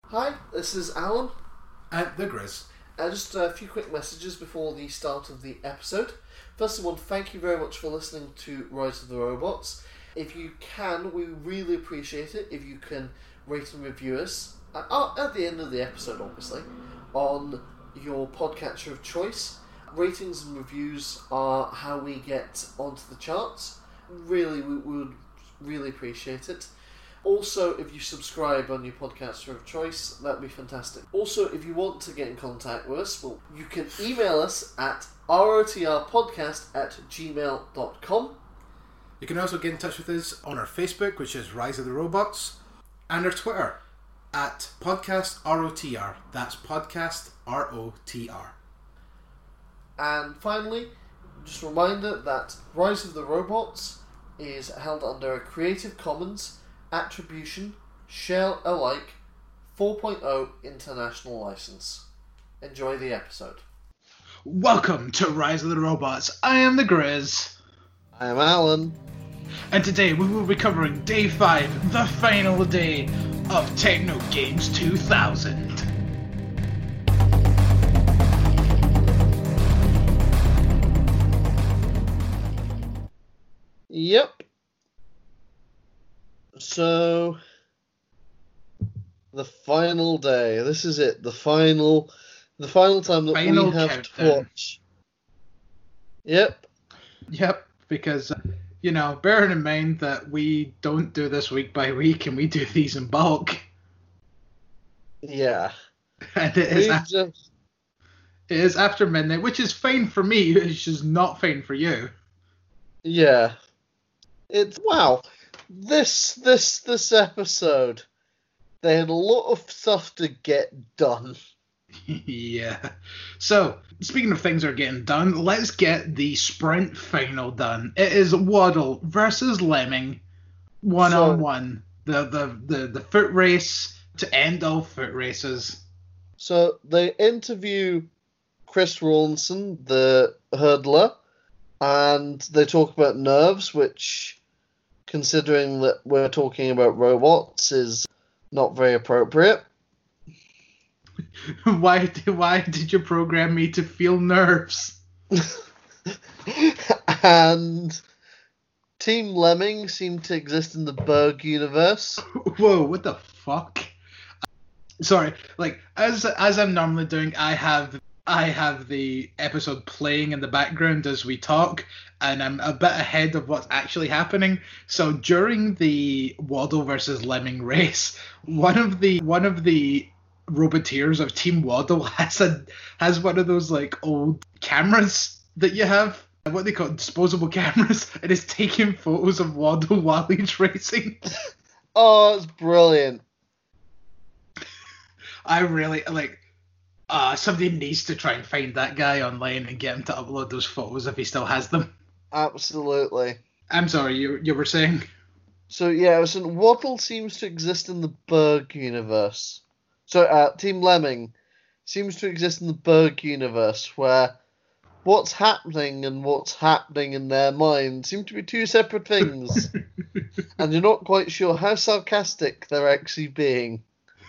Hi, this is Alan. And the Grizz. Just a few quick messages before the start of the episode. First of all, thank you very much for listening to Rise of the Robots. If you can, we really appreciate it if you can rate and review us, at the end of the episode obviously, on your podcatcher of choice. Ratings and reviews are how we get onto the charts. Really, we would really appreciate it. Also, if you subscribe on your podcaster of choice, that'd be fantastic. Also, if you want to get in contact with us, well, you can email us at rotrpodcast@gmail.com. You can also get in touch with us on our Facebook, which is Rise of the Robots, and our Twitter at PodcastROTR. That's Podcast ROTR. And finally, just a reminder that Rise of the Robots is held under a Creative Commons Attribution Share Alike 4.0 International License. Enjoy the episode. Welcome to Rise of the Robots. I am the Grizz. I am Alan. And today we will be covering Day 5, the final day of Techno Games 2000. Yep. So, the final day. This is it. The final time that Final we have countdown. to watch. Yep. Yep, because, bearing in mind that we don't do this week by week and we do these in bulk. Yeah. And it is after midnight, which is fine for me, it's just not fine for you. Yeah. It's wow. This episode, they had a lot of stuff to get done. Yeah. So, speaking of things that are getting done, let's get the sprint final done. It is Waddle versus Lemming, one-on-one. The foot race to end all foot races. So they interview Chris Rawlinson, the hurdler, and they talk about nerves, which, considering that we're talking about robots, is not very appropriate. Why did you program me to feel nerves? And Team Lemming seem to exist in the Berg universe. Whoa, what the fuck? Sorry, as I'm normally doing, I have the episode playing in the background as we talk, and I'm a bit ahead of what's actually happening. So during the Waddle versus Lemming race, one of the Roboteers of Team Waddle has one of those old cameras that you have, what they call disposable cameras, and is taking photos of Waddle while he's racing. Oh, it's brilliant. I really somebody needs to try and find that guy online and get him to upload those photos if he still has them. Absolutely. I'm sorry, you were saying? So yeah, Waddle seems to exist in the Berg universe. So Team Lemming seems to exist in the Berg universe, where what's happening and what's happening in their mind seem to be two separate things. And you're not quite sure how sarcastic they're actually being.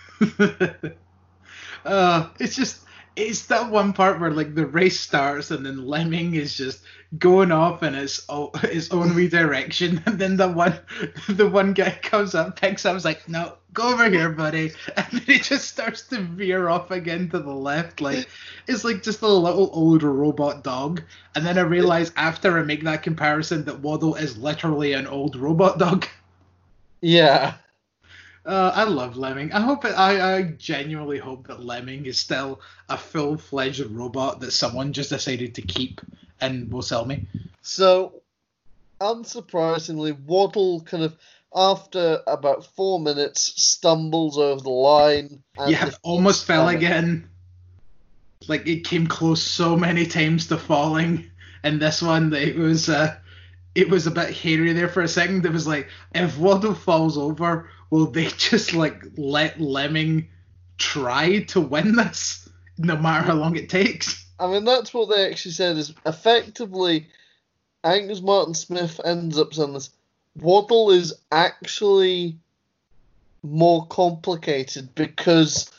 It's that one part where the race starts and then Lemming is just going off in his own wee direction, and then the one guy comes up, picks up, is like, no, go over here, buddy, and then he just starts to veer off again to the left, it's just a little old robot dog. And then I realise after I make that comparison that Waddle is literally an old robot dog. Yeah. I love Lemming. I genuinely hope that Lemming is still a full-fledged robot that someone just decided to keep and will sell me. So, unsurprisingly, Waddle kind of, after about 4 minutes, stumbles over the line. And almost fell again. It came close so many times to falling. And this one, it was a bit hairy there for a second. It was if Waddle falls over, will they just let Lemming try to win this, no matter how long it takes? I mean, that's what they actually said, is effectively, I think as Martin Smith ends up saying this, Waddle is actually more complicated because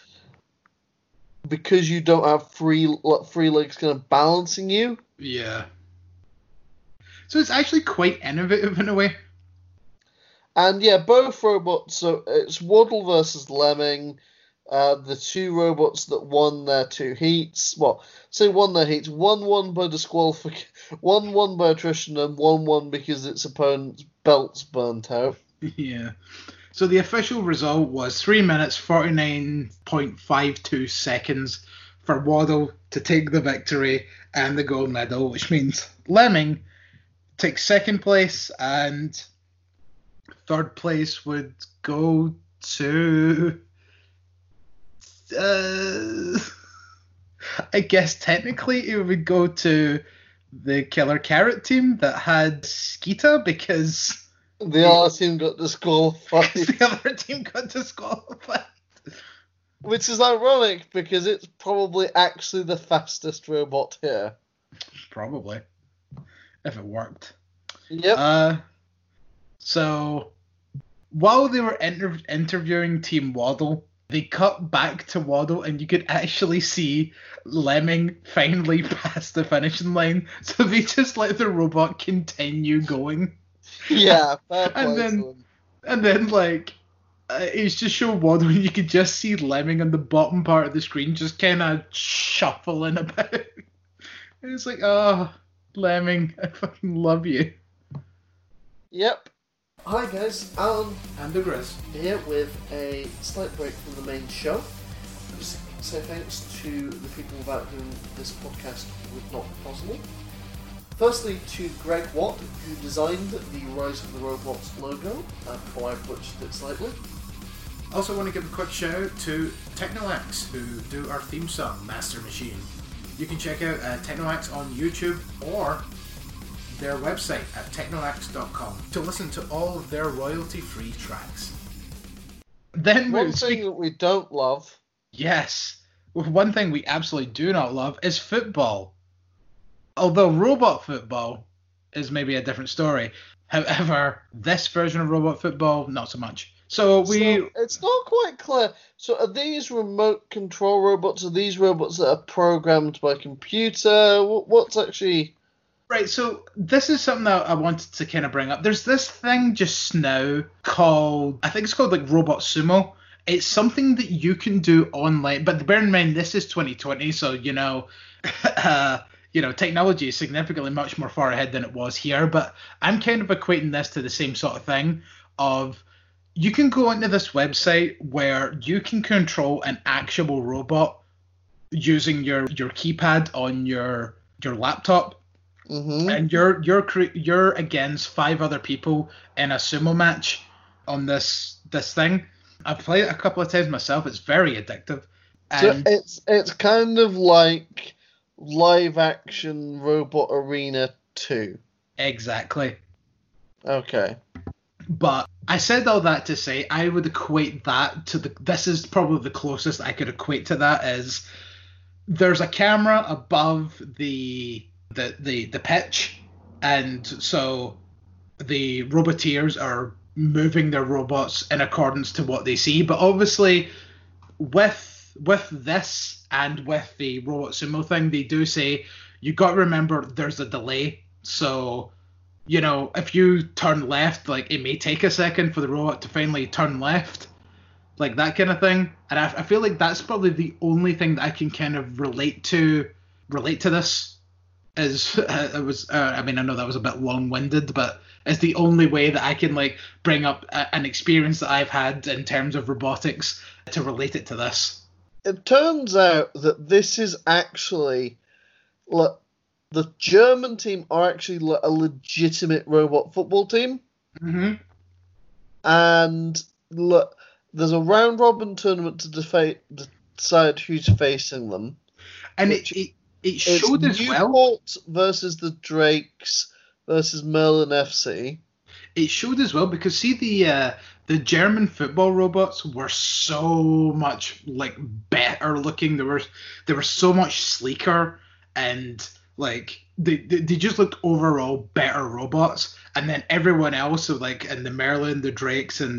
you don't have three legs kind of balancing you. Yeah. So it's actually quite innovative in a way. And yeah, both robots. So it's Waddle versus Lemming. The two robots that won their two heats. Well, say won their heats. One won by disqualification, one won by attrition, and one won because its opponent's belts burnt out. Yeah. So the official result was 3 minutes 49.52 seconds for Waddle to take the victory and the gold medal, which means Lemming takes second place and third place would go to. I guess technically it would go to the Killer Carrot team that had Skeeta because the other team got disqualified. The other team got disqualified. Which is ironic because it's probably actually the fastest robot here. Probably. If it worked. Yep. So, while they were interviewing Team Waddle, they cut back to Waddle and you could actually see Lemming finally pass the finishing line. So they just let the robot continue going. Yeah, fair play and then like it's just show Waddle and you could just see Lemming on the bottom part of the screen just kind of shuffling about. And it's like, oh, Lemming, I fucking love you. Yep. Hi guys, Alan and the Grizz here with a slight break from the main show. Just say thanks to the people without whom this podcast would not be possible. Firstly to Greg Watt, who designed the Rise of the Robots logo, before I butchered it slightly. Also want to give a quick shout out to Technolax, who do our theme song, Master Machine. You can check out Technolax on YouTube or their website at technolax.com to listen to all of their royalty-free tracks. Then one thing that we don't love. Yes. One thing we absolutely do not love is football. Although robot football is maybe a different story. However, this version of robot football, not so much. So it's not quite clear. So are these remote control robots? Are these robots that are programmed by computer? What's actually... Right, so this is something that I wanted to kind of bring up. There's this thing just now called, I think it's called like Robot Sumo. It's something that you can do online, but bear in mind this is 2020, so technology is significantly much more far ahead than it was here. But I'm kind of equating this to the same sort of thing of you can go into this website where you can control an actual robot using your keypad on your laptop. Mm-hmm. And you're against 5 other people in a sumo match on this thing. I've played it a couple of times myself. It's very addictive. So it's kind of like live action Robot Arena 2. Exactly. Okay. But I said all that to say I would equate that to this is probably the closest I could equate to that is there's a camera above the pitch, and so the Roboteers are moving their robots in accordance to what they see. But obviously, with this and with the Robot Sumo thing, they do say you got to remember there's a delay. So, if you turn left, like it may take a second for the robot to finally turn left, like that kind of thing. And I feel like that's probably the only thing that I can kind of relate to this. I know that was a bit long-winded, but it's the only way that I can bring up an experience that I've had in terms of robotics to relate it to this. It turns out that this is actually the German team are actually a legitimate robot football team. Mm-hmm. And there's a round-robin tournament to decide who's facing them. And it showed as well. Newport versus the Drakes versus Merlin FC. It showed as well because see the German football robots were so much better looking. They were so much sleeker and they just looked overall better robots. And then everyone else, so in the Merlin, the Drakes, and the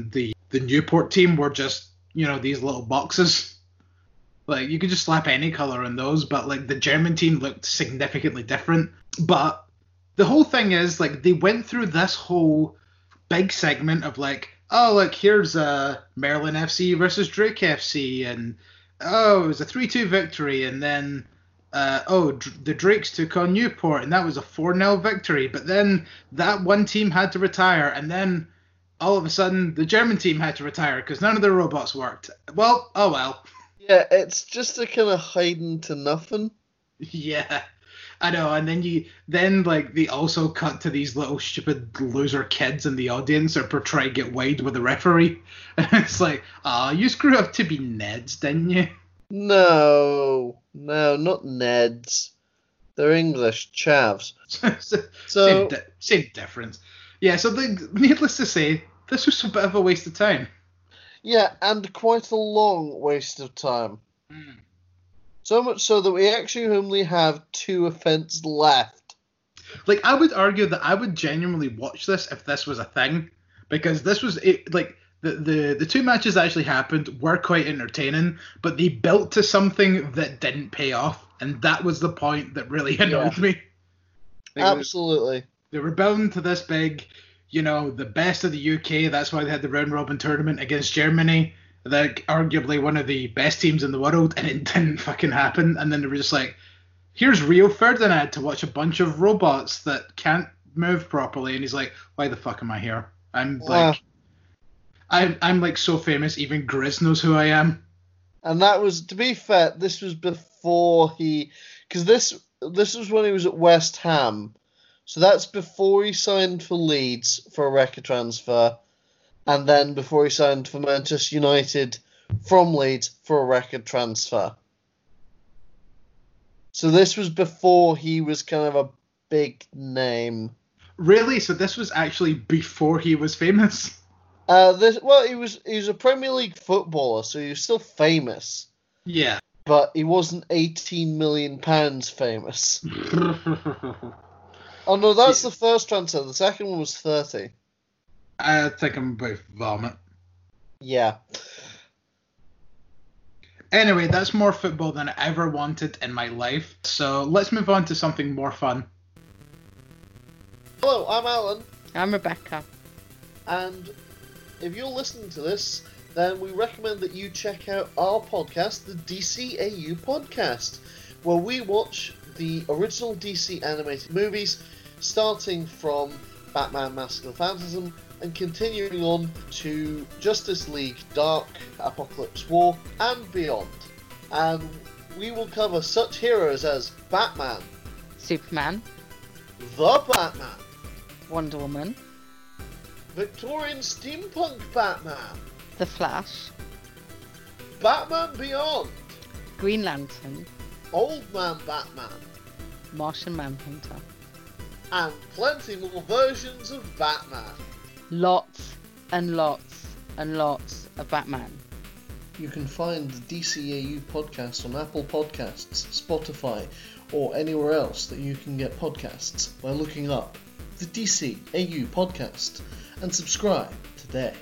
the Newport team were just, these little boxes. Like, you could just slap any color on those, but like the German team looked significantly different. But the whole thing is, like, they went through this whole big segment of like, oh, look, here's Maryland FC versus Drake FC, and oh, it was a 3-2 victory, and then the Drakes took on Newport, and that was a 4-0 victory. But then that one team had to retire, and then all of a sudden the German team had to retire because none of their robots worked. Well, oh well. Yeah, it's just a kind of hiding to nothing. Yeah, I know. And then they also cut to these little stupid loser kids in the audience or try to get wide with the referee. And it's like, you grew up to be Neds, didn't you? No, not Neds. They're English chavs. So same difference. Yeah, so needless to say, this was a bit of a waste of time. Yeah, and quite a long waste of time. Mm. So much so that we actually only have 2 events left. Like, I would argue that I would genuinely watch this if this was a thing, because this was like the 2 matches that actually happened were quite entertaining, but they built to something that didn't pay off, and that was the point that really annoyed me. Absolutely. They were building to this big, the best of the UK. That's why they had the round robin tournament against Germany. They're arguably one of the best teams in the world, and it didn't fucking happen. And then they were just like, here's Rio Ferdinand to watch a bunch of robots that can't move properly. And he's like, why the fuck am I here? I'm like so famous, even Grizz knows who I am. And that was, to be fair, this was before because this was when he was at West Ham. So that's before he signed for Leeds for a record transfer, and then before he signed for Manchester United from Leeds for a record transfer. So this was before he was kind of a big name. Really? So this was actually before he was famous? He was a Premier League footballer, so he was still famous. Yeah. But he wasn't £18 million famous. Oh no, that's the first transfer. The second one was 30. I think I'm about to vomit. Yeah. Anyway, that's more football than I ever wanted in my life. So let's move on to something more fun. Hello, I'm Alan. I'm Rebecca. And if you're listening to this, then we recommend that you check out our podcast, the DCAU Podcast, where we watch the original DC animated movies, starting from Batman Mask of the Phantasm and continuing on to Justice League Dark, Apocalypse War, and beyond. And we will cover such heroes as Batman, Superman, the Batman, Wonder Woman, Victorian Steampunk Batman, The Flash, Batman Beyond, Green Lantern, Old Man Batman, Martian Manhunter. and plenty more versions of Batman. Lots and lots and lots of Batman. You can find the DCAU podcast on Apple Podcasts, Spotify, or anywhere else that you can get podcasts by looking up the DCAU podcast and subscribe today.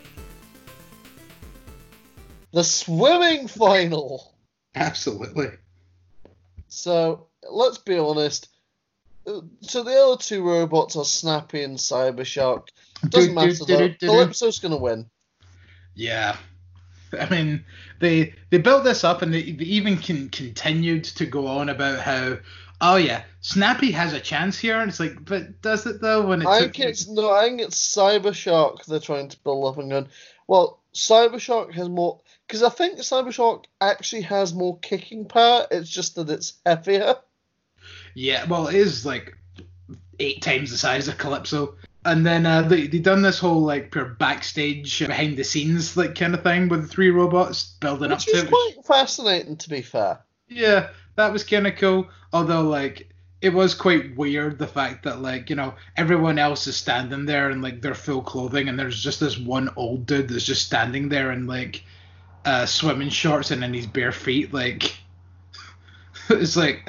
The swimming final! Absolutely. So, let's be honest. So the other 2 robots are Snappy and Cybershock. Doesn't matter though. Calypso's going to win. Yeah. I mean, they built this up, and they even continued to go on about how, oh yeah, Snappy has a chance here, and it's like, but does it though? When I think it's Cybershock they're trying to build up and going, well, Cybershock has more, because I think Cybershock actually has more kicking power. It's just that it's heavier. Yeah, well, it is like 8 times the size of Calypso. And then they done this whole like pure backstage behind the scenes like kind of thing with the 3 robots building up to it. Which is quite fascinating, to be fair. Yeah, that was kind of cool. Although like it was quite weird the fact that like, everyone else is standing there in like their full clothing, and there's just this one old dude that's just standing there in like swimming shorts and in his bare feet. Like it's like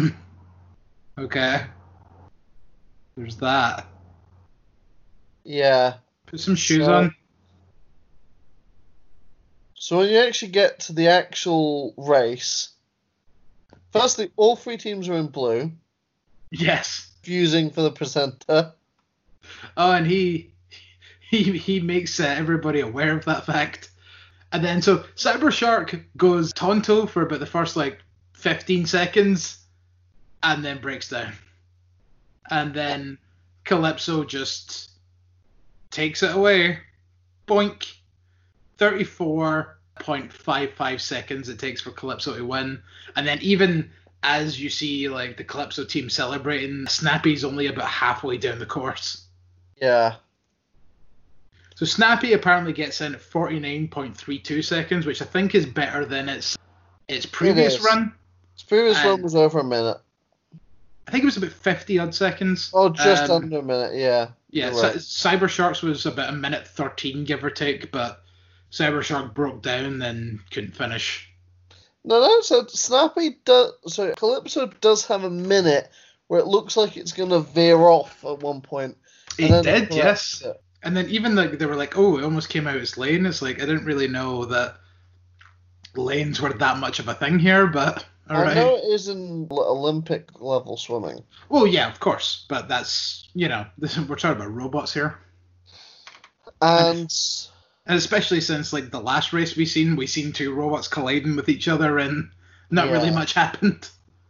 okay, there's that. Yeah. Put some shoes on. So when you actually get to the actual race, firstly, all three teams are in blue, Yes. fusing for the presenter. Oh, and he makes everybody aware of that fact. And then so Cybershark goes Tonto for about the first 15 seconds and then breaks down. And then Calypso just takes it away. Boink. 34.55 seconds it takes for Calypso to win. And then even as you see the Calypso team celebrating, Snappy's only about halfway down the course. Yeah. So Snappy apparently gets in at 49.32 seconds, which I think is better than its previous run. Its previous run was over a minute. I think it was about 50 odd seconds. Oh, just under a minute, yeah. Yeah, right. Cybershark's was about a minute 13, give or take, but Cybershark broke down and couldn't finish. No, so Snappy does. So Calypso does have a minute where it looks like it's going to veer off at one point. It did, yes. And then even they were like, oh, it almost came out as lane. It's like, I didn't really know that lanes were that much of a thing here, but all right. I know it is in Olympic level swimming. Well, yeah, of course, but that's, we're talking about robots here. And especially since the last race we seen two robots colliding with each other and not really much happened.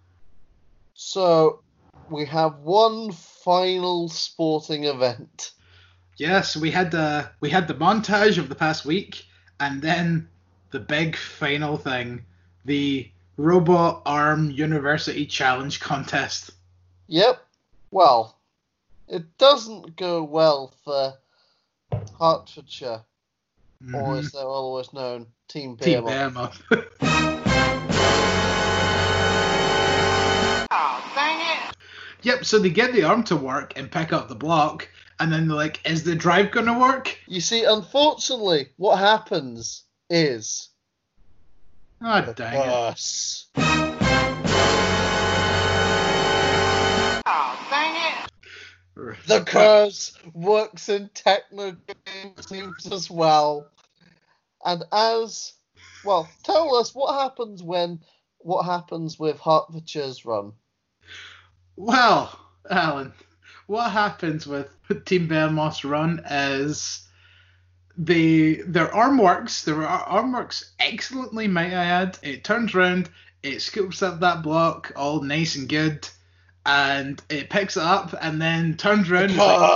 So we have one final sporting event. Yes, we had the montage of the past week, and then the big final thing, the Robot Arm University Challenge contest. Yep. Well, it doesn't go well for Hertfordshire, or as they're always known, Team Behemoth. Oh, dang it! Yep, so they get the arm to work and pick up the block, and then they're like, is the drive going to work? You see, unfortunately, what happens is... Oh, dang it. Oh, dang it! The curse works in techno games as well. And tell us what happens with Hertfordshire's run. Well, Alan, what happens with Team Behemoth's run is their arm works excellently, might I add. It turns around, it scoops up that block all nice and good, and it picks it up and then turns around.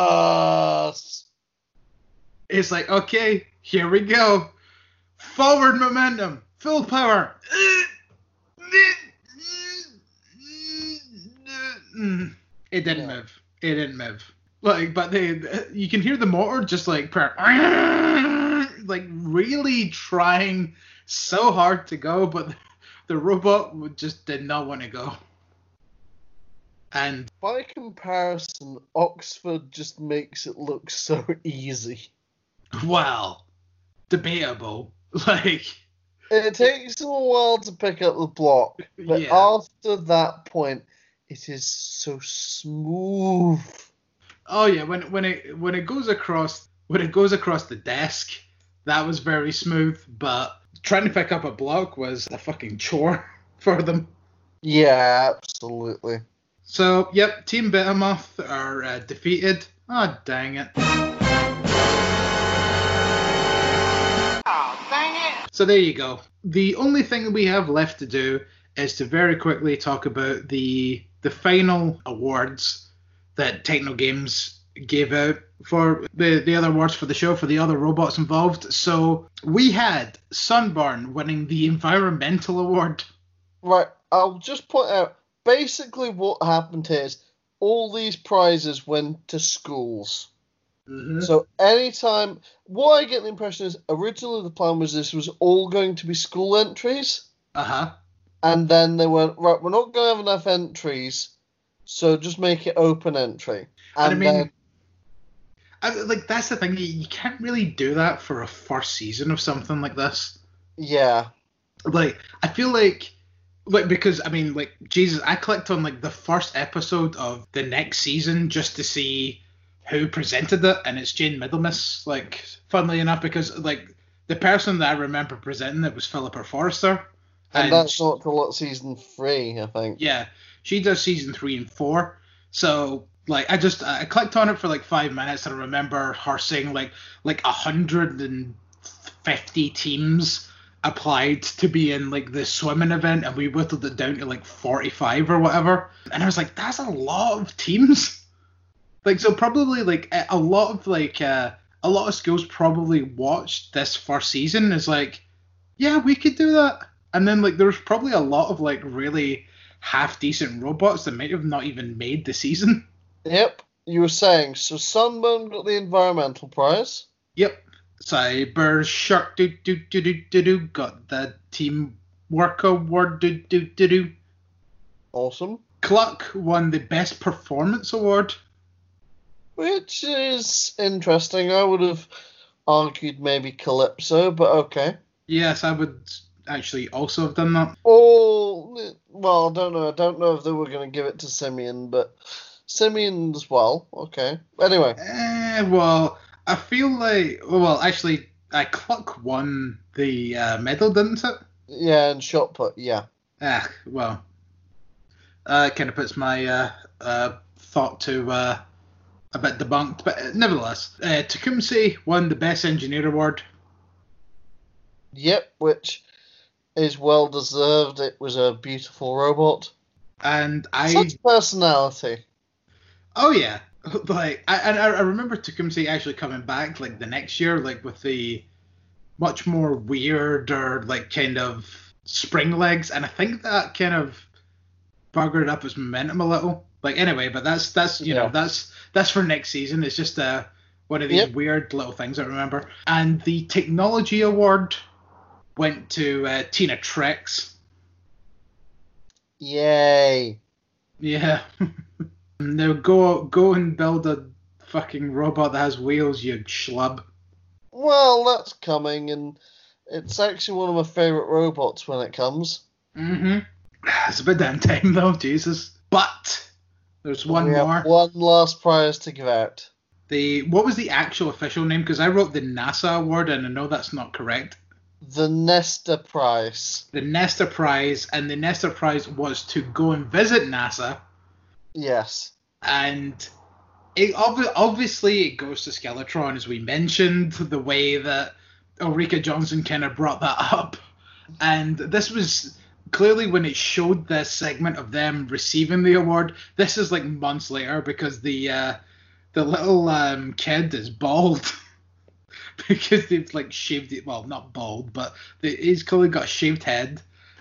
It's like, okay, here we go. Forward momentum, full power. It didn't move. It didn't move. But you can hear the motor just really trying so hard to go, but the robot just did not want to go. And by comparison, Oxford just makes it look so easy. Well, debatable. It takes them a while to pick up the block, but after that point, it is so smooth. Oh yeah, when it goes across the desk, that was very smooth. But trying to pick up a block was a fucking chore for them. Yeah, absolutely. So yep, Team Behemoth are defeated. Oh dang it. Oh dang it. So there you go. The only thing we have left to do is to very quickly talk about the final awards that Techno Games gave out for the other awards for the show, for the other robots involved. So we had Sunburn winning the Environmental Award. Right, I'll just point out, basically what happened here is all these prizes went to schools. Mm-hmm. So anytime, what I get the impression is originally the plan was this was all going to be school entries. Uh-huh. And then they went, right, we're not going to have enough entries, so just make it open entry. And that's the thing, you can't really do that for a first season of something like this. Yeah. I feel because, Jesus, I clicked on, the first episode of the next season just to see who presented it, and it's Jane Middlemiss, funnily enough, because, the person that I remember presenting it was Philippa Forrester. And that's not till season 3, I think. Yeah, she does season 3 and 4. So like I clicked on it for like 5 minutes and I remember her saying like 150 teams applied to be in like the swimming event, and we whittled it down to like 45 or whatever. And I was like, that's a lot of teams. Like, so probably like a lot of schools probably watched this first season as like, yeah, we could do that. And then like there's probably a lot of like really half decent robots that might have not even made the season. Yep, you were saying, so Sunburn got the environmental prize. Yep. Cyber Shark got the teamwork award Awesome. Cluck won the best performance award. Which is interesting. I would have argued maybe Calypso, but okay. Yes, I would actually also have done that. Oh, well, I don't know. I don't know if they were going to give it to Simeon, but Simeon as well. Okay. Anyway. Well, I feel like... Well, actually, Cluck won the medal, didn't it? Yeah, and shot put, yeah. Well. Kind of puts my thought to a bit debunked, but nevertheless. Tecumseh won the Best Engineer Award. Yep, which is well deserved. It was a beautiful robot. And Such personality. Oh yeah, like I remember Tecumseh actually coming back like the next year, like with the much more weirder like kind of spring legs, and I think that kind of buggered up his momentum a little. Like anyway, but that's you know that's for next season. It's just one of these weird little things I remember. And the technology award went to Tina Trex. Yay! Yeah. Now go and build a fucking robot that has wheels, you schlub. Well, that's coming, and it's actually one of my favourite robots when it comes. Mm-hmm. It's a bit damn time though, Jesus. But there's one more. Have one last prize to give out. What was the actual official name? Because I wrote the NASA award, and I know that's not correct. The Nesta Prize. The Nesta Prize, and the Nesta Prize was to go and visit NASA. Yes. And obviously it goes to Skeletron, as we mentioned, the way that Ulrika Johnson kind of brought that up. And this was clearly when it showed this segment of them receiving the award. This is like months later because the little kid is bald. Because they've like shaved it, well, not bald, but he's clearly got a shaved head.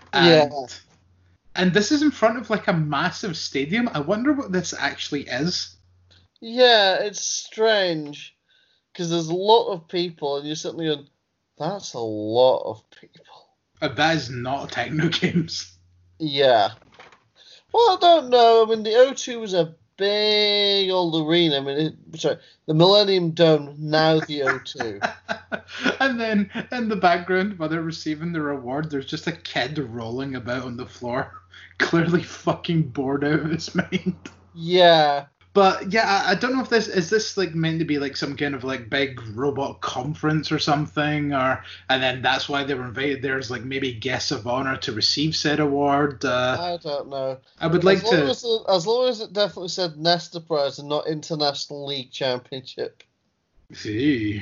And this is in front of like a massive stadium. I wonder what this actually is. Yeah, it's strange. Because there's a lot of people, and you're sitting there going, that's a lot of people. That is not Techno Games. Yeah. Well, I don't know. I mean, the O2 was a big old arena. I mean, the Millennium Dome, now the O2. And then in the background, while they're receiving their award, there's just a kid rolling about on the floor, clearly fucking bored out of his mind. Yeah. But yeah, I don't know if this like meant to be like some kind of like big robot conference or something, and then that's why they were invited there as like maybe guests of honor to receive said award. I don't know. I would like to. As long as it definitely said Nesta Prize and not International League Championship. See.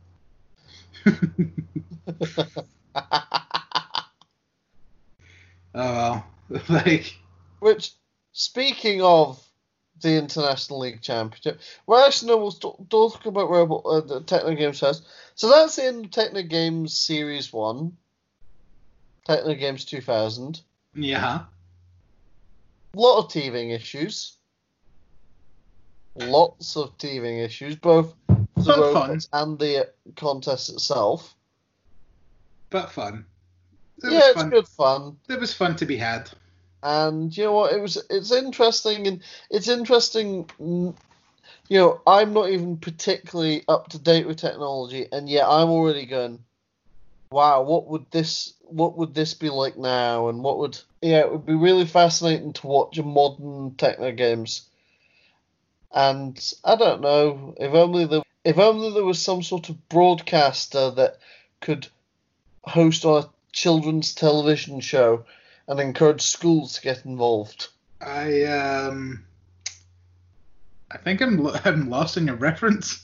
Oh well, like. Which, speaking of the International League Championship, well, actually, no, we'll talk about the Techno Games first. So that's in Techno Games Series 1, Techno Games 2000. Yeah. A lot of teething issues. Lots of teething issues, both the robots and the contest itself. But fun. It's good fun. It was fun to be had. And you know what? It's interesting, and it's interesting. You know, I'm not even particularly up to date with technology, and yet I'm already going, wow, what would this be like now? And it would be really fascinating to watch a modern Techno Games. And I don't know, if only there was some sort of broadcaster that could host on a children's television show and encourage schools to get involved? I think I'm lost in your reference.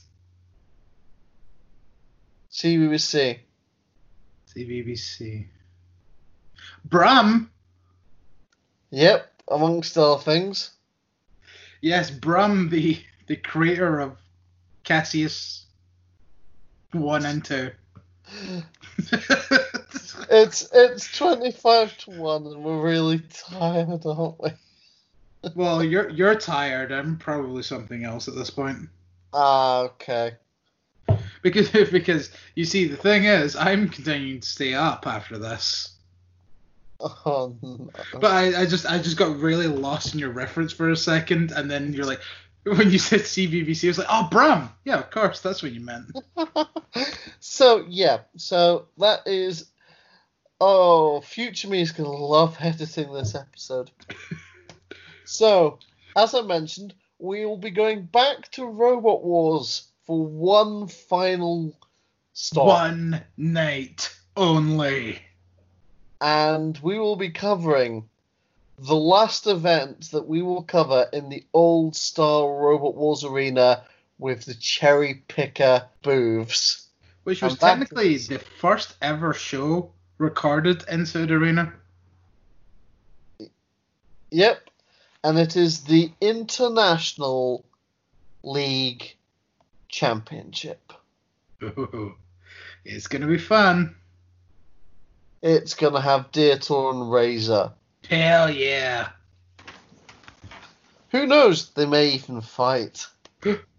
CBBC. CBBC. Bram. Yep, amongst other things. Yes, Bram, the creator of Cassius 1 and 2. It's 25-1, and we're really tired, aren't we? Well, you're tired. I'm probably something else at this point. Okay. Because you see, the thing is, I'm continuing to stay up after this. Oh, no. But I just got really lost in your reference for a second, and then you're like, when you said CBBC, I was like, oh, Bram. Yeah, of course, that's what you meant. So that is. Oh, future me is going to love editing this episode. So, as I mentioned, we will be going back to Robot Wars for one final stop. One night only. And we will be covering the last event that we will cover in the old style Robot Wars arena with the cherry picker booths. Which was And that technically is- the first ever show recorded inside Arena. Yep. And it is the International League Championship. Ooh, it's going to be fun. It's going to have Deitor and Razor. Hell yeah. Who knows? They may even fight.